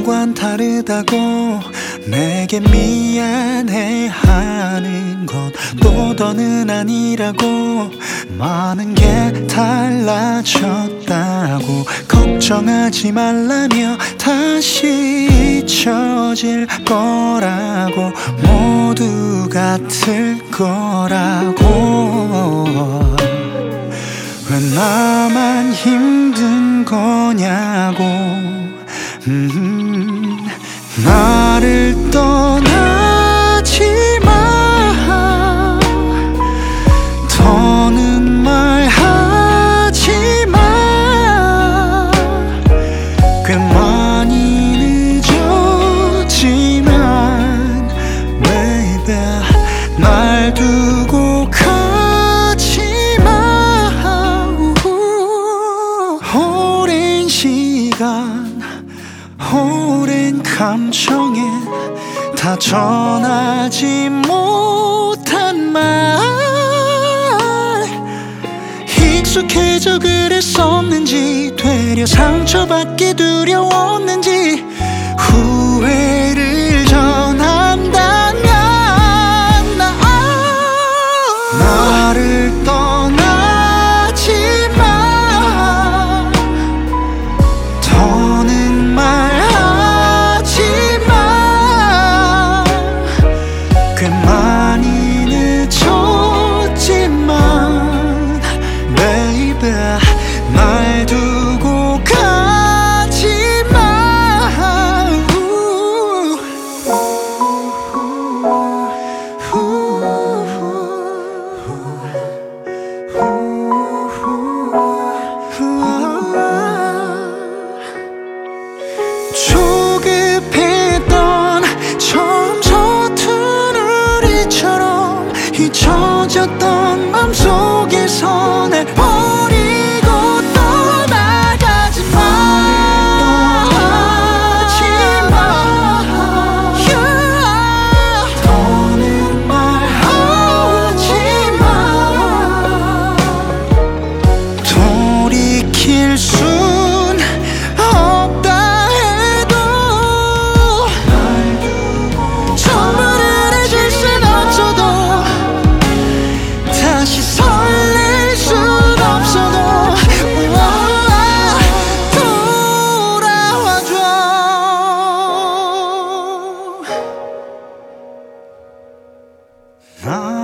예전과는 다르다고 내게 미안해하는 것도 더는 아니라고 많은 게 달라졌다고 걱정하지 말라며 다시 잊혀질 거라고 모두 같을 거라고 왜 나만 힘든 거냐고 나를 떠나지 마 더는 말하지 마 꽤 많이 늦었지만 baby 날 두고 가지 마 오랜 시간 오랜 감정에 다 전하지 못한 말 익숙해져 그랬었는지 되려 상처받기 두려웠는지 후회를 전한다면 나를 떠나지 마 더는 말하지 마 꽤 많이 늦었지만 baby 날 두고 가지 마 조급했던 처음 서툰 우리처럼 잊혀졌던 맘속에서 날 버리고 떠나가지 마 더는 말하지 마 돌이킬 순 없다 해도 전부를 해줄 순 없어도 다시 설렐 순 없어도 돌아와줘 나